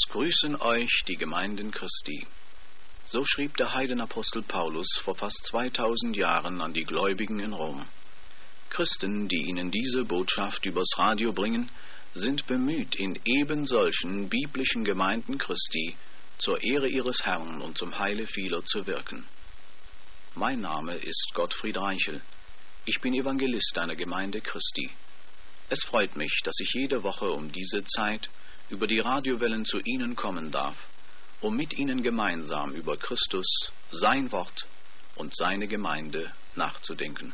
Grüßen euch die Gemeinden Christi. So schrieb der Heidenapostel Paulus vor fast 2000 Jahren an die Gläubigen in Rom. Christen, die ihnen diese Botschaft übers Radio bringen, sind bemüht, in eben solchen biblischen Gemeinden Christi zur Ehre ihres Herrn und zum Heile vieler zu wirken. Mein Name ist Gottfried Reichel. Ich bin Evangelist einer Gemeinde Christi. Es freut mich, dass ich jede Woche um diese Zeit über die Radiowellen zu Ihnen kommen darf, um mit Ihnen gemeinsam über Christus, sein Wort und seine Gemeinde nachzudenken.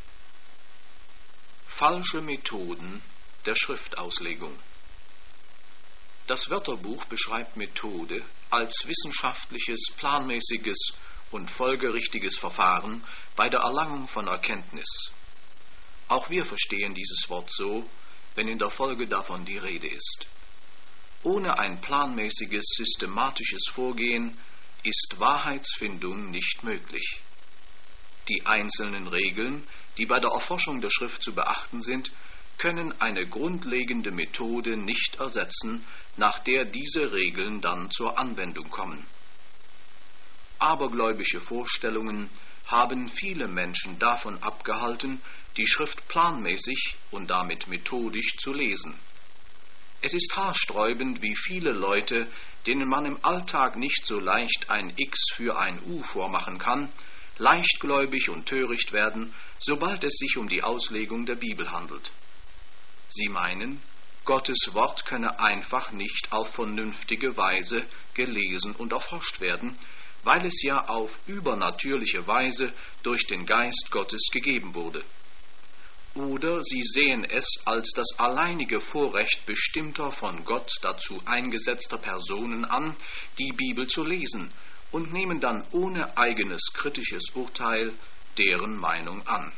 Falsche Methoden der Schriftauslegung. Das Wörterbuch beschreibt Methode als wissenschaftliches, planmäßiges und folgerichtiges Verfahren bei der Erlangung von Erkenntnis. Auch wir verstehen dieses Wort so, wenn in der Folge davon die Rede ist. Ohne ein planmäßiges, systematisches Vorgehen ist Wahrheitsfindung nicht möglich. Die einzelnen Regeln, die bei der Erforschung der Schrift zu beachten sind, können eine grundlegende Methode nicht ersetzen, nach der diese Regeln dann zur Anwendung kommen. Abergläubische Vorstellungen haben viele Menschen davon abgehalten, die Schrift planmäßig und damit methodisch zu lesen. Es ist haarsträubend, wie viele Leute, denen man im Alltag nicht so leicht ein X für ein U vormachen kann, leichtgläubig und töricht werden, sobald es sich um die Auslegung der Bibel handelt. Sie meinen, Gottes Wort könne einfach nicht auf vernünftige Weise gelesen und erforscht werden, weil es ja auf übernatürliche Weise durch den Geist Gottes gegeben wurde. Oder sie sehen es als das alleinige Vorrecht bestimmter von Gott dazu eingesetzter Personen an, die Bibel zu lesen, und nehmen dann ohne eigenes kritisches Urteil deren Meinung an.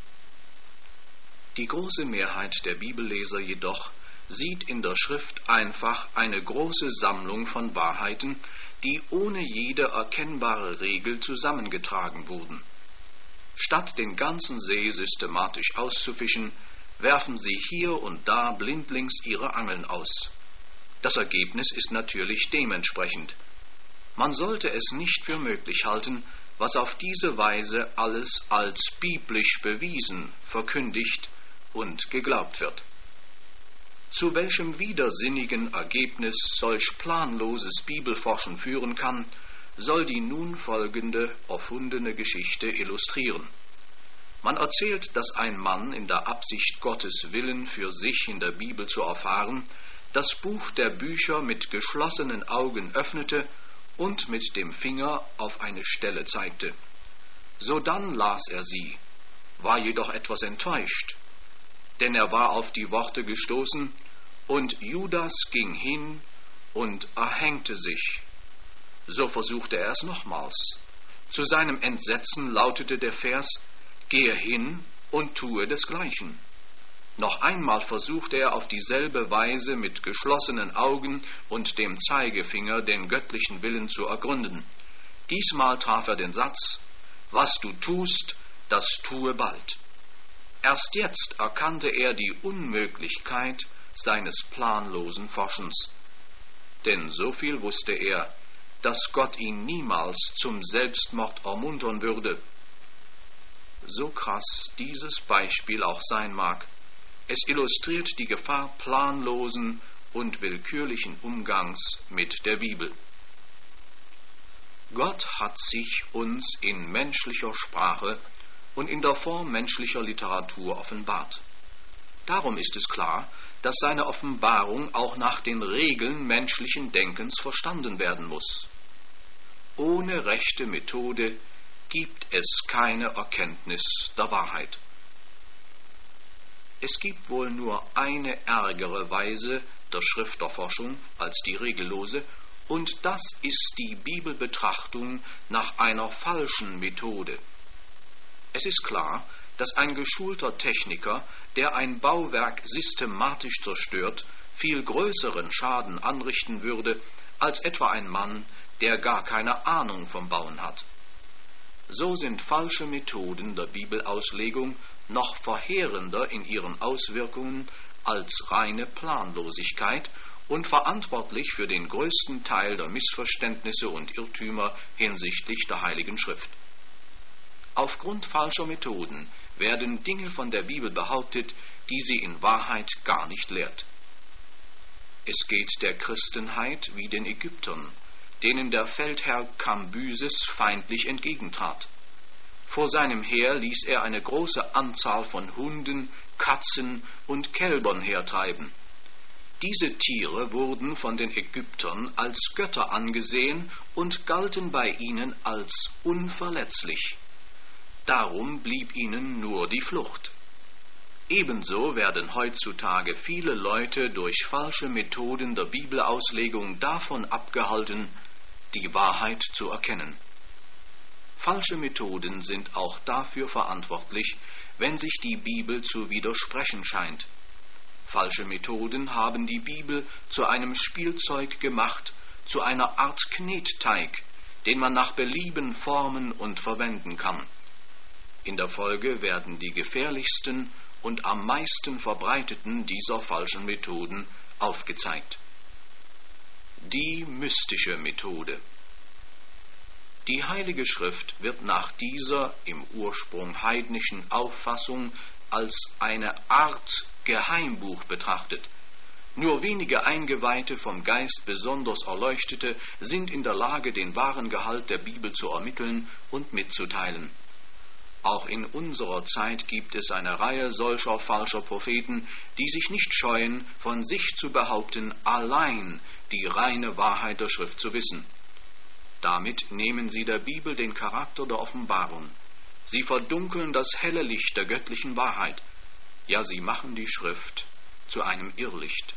Die große Mehrheit der Bibelleser jedoch sieht in der Schrift einfach eine große Sammlung von Wahrheiten, die ohne jede erkennbare Regel zusammengetragen wurden. Statt den ganzen See systematisch auszufischen, werfen sie hier und da blindlings ihre Angeln aus. Das Ergebnis ist natürlich dementsprechend. Man sollte es nicht für möglich halten, was auf diese Weise alles als biblisch bewiesen, verkündigt und geglaubt wird. Zu welchem widersinnigen Ergebnis solch planloses Bibelforschen führen kann, soll die nun folgende erfundene Geschichte illustrieren. Man erzählt, dass ein Mann in der Absicht, Gottes Willen für sich in der Bibel zu erfahren, das Buch der Bücher mit geschlossenen Augen öffnete und mit dem Finger auf eine Stelle zeigte. Sodann las er sie, war jedoch etwas enttäuscht, denn er war auf die Worte gestoßen, und Judas ging hin und erhängte sich. So versuchte er es nochmals. Zu seinem Entsetzen lautete der Vers: Gehe hin und tue desgleichen. Noch einmal versuchte er auf dieselbe Weise mit geschlossenen Augen und dem Zeigefinger den göttlichen Willen zu ergründen. Diesmal traf er den Satz: Was du tust, das tue bald. Erst jetzt erkannte er die Unmöglichkeit seines planlosen Forschens. Denn so viel wusste er, dass Gott ihn niemals zum Selbstmord ermuntern würde. So krass dieses Beispiel auch sein mag, es illustriert die Gefahr planlosen und willkürlichen Umgangs mit der Bibel. Gott hat sich uns in menschlicher Sprache und in der Form menschlicher Literatur offenbart. Darum ist es klar, dass seine Offenbarung auch nach den Regeln menschlichen Denkens verstanden werden muss. Ohne rechte Methode gibt es keine Erkenntnis der Wahrheit. Es gibt wohl nur eine ärgere Weise der Schrifterforschung als die regellose, und das ist die Bibelbetrachtung nach einer falschen Methode. Es ist klar, dass ein geschulter Techniker, der ein Bauwerk systematisch zerstört, viel größeren Schaden anrichten würde, als etwa ein Mann, der gar keine Ahnung vom Bauen hat. So sind falsche Methoden der Bibelauslegung noch verheerender in ihren Auswirkungen als reine Planlosigkeit und verantwortlich für den größten Teil der Missverständnisse und Irrtümer hinsichtlich der Heiligen Schrift. Aufgrund falscher Methoden werden Dinge von der Bibel behauptet, die sie in Wahrheit gar nicht lehrt. Es geht der Christenheit wie den Ägyptern, denen der Feldherr Kambyses feindlich entgegentrat. Vor seinem Heer ließ er eine große Anzahl von Hunden, Katzen und Kälbern hertreiben. Diese Tiere wurden von den Ägyptern als Götter angesehen und galten bei ihnen als unverletzlich. Darum blieb ihnen nur die Flucht. Ebenso werden heutzutage viele Leute durch falsche Methoden der Bibelauslegung davon abgehalten, die Wahrheit zu erkennen. Falsche Methoden sind auch dafür verantwortlich, wenn sich die Bibel zu widersprechen scheint. Falsche Methoden haben die Bibel zu einem Spielzeug gemacht, zu einer Art Knetteig, den man nach Belieben formen und verwenden kann. In der Folge werden die gefährlichsten und am meisten verbreiteten dieser falschen Methoden aufgezeigt. Die mystische Methode. Die Heilige Schrift wird nach dieser im Ursprung heidnischen Auffassung als eine Art Geheimbuch betrachtet. Nur wenige Eingeweihte, vom Geist besonders Erleuchtete, sind in der Lage, den wahren Gehalt der Bibel zu ermitteln und mitzuteilen. Auch in unserer Zeit gibt es eine Reihe solcher falscher Propheten, die sich nicht scheuen, von sich zu behaupten, allein die reine Wahrheit der Schrift zu wissen. Damit nehmen sie der Bibel den Charakter der Offenbarung. Sie verdunkeln das helle Licht der göttlichen Wahrheit. Ja, sie machen die Schrift zu einem Irrlicht.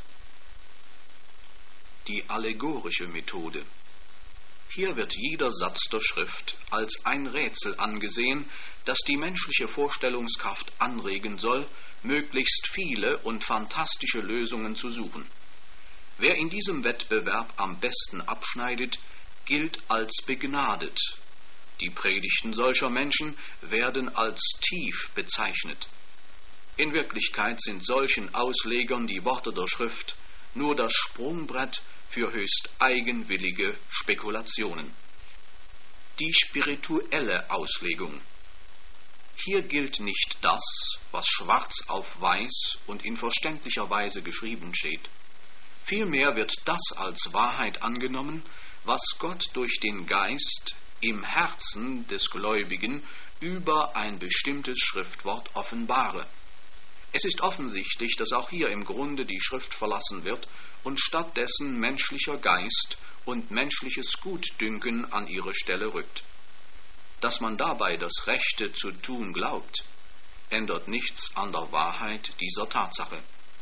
Die allegorische Methode. Hier wird jeder Satz der Schrift als ein Rätsel angesehen, das die menschliche Vorstellungskraft anregen soll, möglichst viele und fantastische Lösungen zu suchen. Wer in diesem Wettbewerb am besten abschneidet, gilt als begnadet. Die Predigten solcher Menschen werden als tief bezeichnet. In Wirklichkeit sind solchen Auslegern die Worte der Schrift nur das Sprungbrett für höchst eigenwillige Spekulationen. Die spirituelle Auslegung. Hier gilt nicht das, was schwarz auf weiß und in verständlicher Weise geschrieben steht. Vielmehr wird das als Wahrheit angenommen, was Gott durch den Geist im Herzen des Gläubigen über ein bestimmtes Schriftwort offenbare. Es ist offensichtlich, dass auch hier im Grunde die Schrift verlassen wird und stattdessen menschlicher Geist und menschliches Gutdünken an ihre Stelle rückt. Dass man dabei das Rechte zu tun glaubt, ändert nichts an der Wahrheit dieser Tatsache.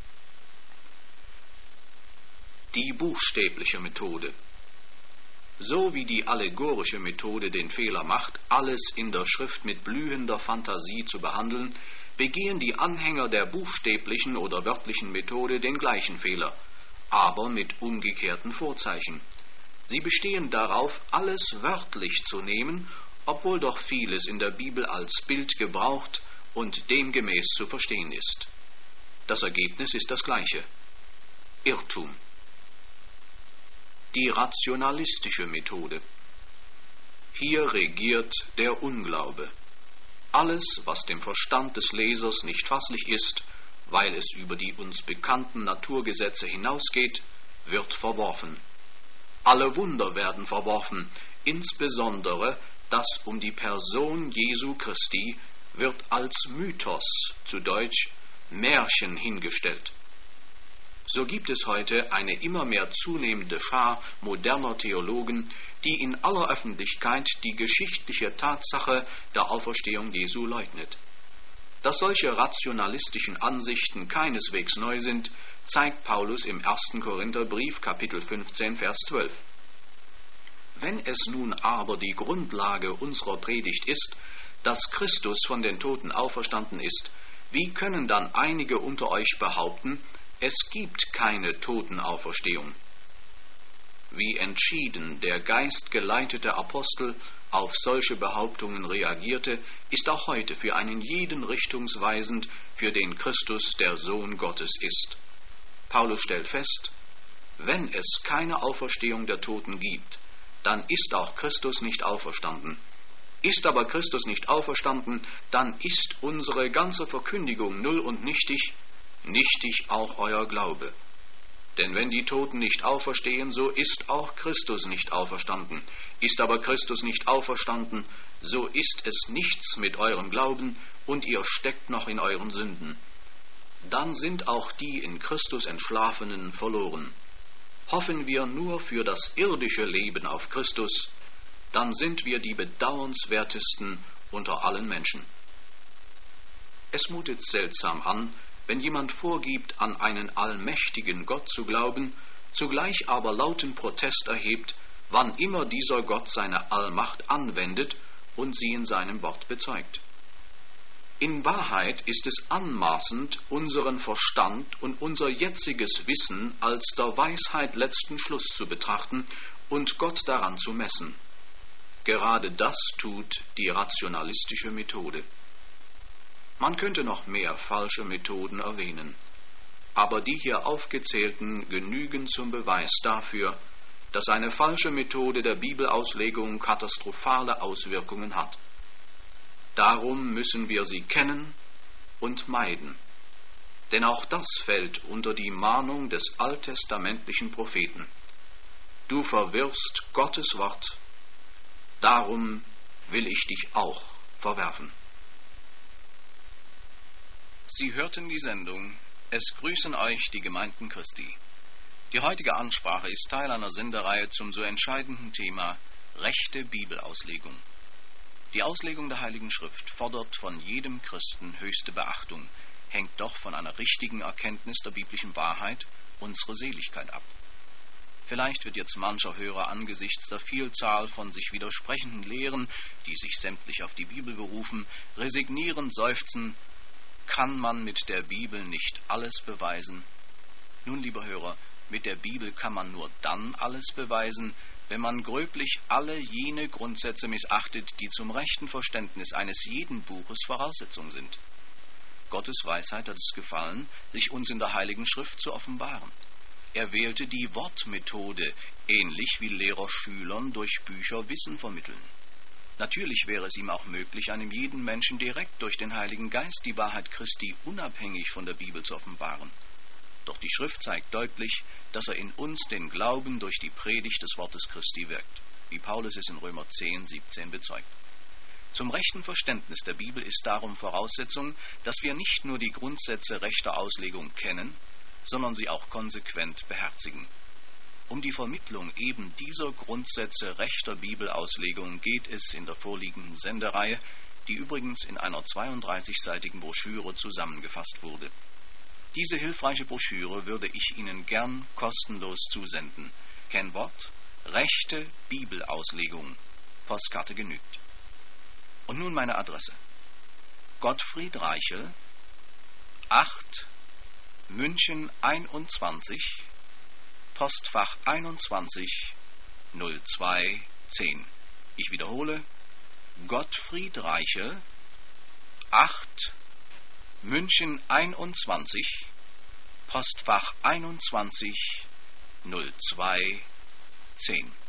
Die buchstäbliche Methode. So wie die allegorische Methode den Fehler macht, alles in der Schrift mit blühender Fantasie zu behandeln, begehen die Anhänger der buchstäblichen oder wörtlichen Methode den gleichen Fehler, aber mit umgekehrten Vorzeichen. Sie bestehen darauf, alles wörtlich zu nehmen, obwohl doch vieles in der Bibel als Bild gebraucht und demgemäß zu verstehen ist. Das Ergebnis ist das gleiche: Irrtum. Die rationalistische Methode. Hier regiert der Unglaube. Alles, was dem Verstand des Lesers nicht fasslich ist, weil es über die uns bekannten Naturgesetze hinausgeht, wird verworfen. Alle Wunder werden verworfen, insbesondere das um die Person Jesu Christi wird als Mythos, zu Deutsch Märchen, hingestellt. So gibt es heute eine immer mehr zunehmende Schar moderner Theologen, die in aller Öffentlichkeit die geschichtliche Tatsache der Auferstehung Jesu leugnet. Dass solche rationalistischen Ansichten keineswegs neu sind, zeigt Paulus im 1. Korintherbrief, Kapitel 15, Vers 12. Wenn es nun aber die Grundlage unserer Predigt ist, dass Christus von den Toten auferstanden ist, wie können dann einige unter euch behaupten, es gibt keine Totenauferstehung? Wie entschieden der geistgeleitete Apostel auf solche Behauptungen reagierte, ist auch heute für einen jeden richtungsweisend, für den Christus der Sohn Gottes ist. Paulus stellt fest: wenn es keine Auferstehung der Toten gibt, dann ist auch Christus nicht auferstanden. Ist aber Christus nicht auferstanden, dann ist unsere ganze Verkündigung null und nichtig, nichtig auch euer Glaube. Denn wenn die Toten nicht auferstehen, so ist auch Christus nicht auferstanden. Ist aber Christus nicht auferstanden, so ist es nichts mit eurem Glauben, und ihr steckt noch in euren Sünden. Dann sind auch die in Christus Entschlafenen verloren. Hoffen wir nur für das irdische Leben auf Christus, dann sind wir die bedauernswertesten unter allen Menschen. Es mutet seltsam an, wenn jemand vorgibt, an einen allmächtigen Gott zu glauben, zugleich aber lauten Protest erhebt, wann immer dieser Gott seine Allmacht anwendet und sie in seinem Wort bezeugt. In Wahrheit ist es anmaßend, unseren Verstand und unser jetziges Wissen als der Weisheit letzten Schluss zu betrachten und Gott daran zu messen. Gerade das tut die rationalistische Methode. Man könnte noch mehr falsche Methoden erwähnen, aber die hier aufgezählten genügen zum Beweis dafür, dass eine falsche Methode der Bibelauslegung katastrophale Auswirkungen hat. Darum müssen wir sie kennen und meiden, denn auch das fällt unter die Mahnung des alttestamentlichen Propheten. Du verwirfst Gottes Wort, darum will ich dich auch verwerfen. Sie hörten die Sendung Es grüßen euch die Gemeinden Christi. Die heutige Ansprache ist Teil einer Sendereihe zum so entscheidenden Thema rechte Bibelauslegung. Die Auslegung der Heiligen Schrift fordert von jedem Christen höchste Beachtung, hängt doch von einer richtigen Erkenntnis der biblischen Wahrheit unsere Seligkeit ab. Vielleicht wird jetzt mancher Hörer angesichts der Vielzahl von sich widersprechenden Lehren, die sich sämtlich auf die Bibel berufen, resignierend seufzen: Kann man mit der Bibel nicht alles beweisen? Nun, lieber Hörer, mit der Bibel kann man nur dann alles beweisen, wenn man gröblich alle jene Grundsätze missachtet, die zum rechten Verständnis eines jeden Buches Voraussetzung sind. Gottes Weisheit hat es gefallen, sich uns in der Heiligen Schrift zu offenbaren. Er wählte die Wortmethode, ähnlich wie Lehrer Schülern durch Bücher Wissen vermitteln. Natürlich wäre es ihm auch möglich, einem jeden Menschen direkt durch den Heiligen Geist die Wahrheit Christi unabhängig von der Bibel zu offenbaren. Doch die Schrift zeigt deutlich, dass er in uns den Glauben durch die Predigt des Wortes Christi wirkt, wie Paulus es in Römer 10, 17 bezeugt. Zum rechten Verständnis der Bibel ist darum Voraussetzung, dass wir nicht nur die Grundsätze rechter Auslegung kennen, sondern sie auch konsequent beherzigen. Um die Vermittlung eben dieser Grundsätze rechter Bibelauslegung geht es in der vorliegenden Sendereihe, die übrigens in einer 32-seitigen Broschüre zusammengefasst wurde. Diese hilfreiche Broschüre würde ich Ihnen gern kostenlos zusenden. Kennwort: rechte Bibelauslegung. Postkarte genügt. Und nun meine Adresse: Gottfried Reichel, 8 München 21, Postfach 21 0210. Ich wiederhole: Gottfried Reichel, 8 München 21, Postfach 21 0210.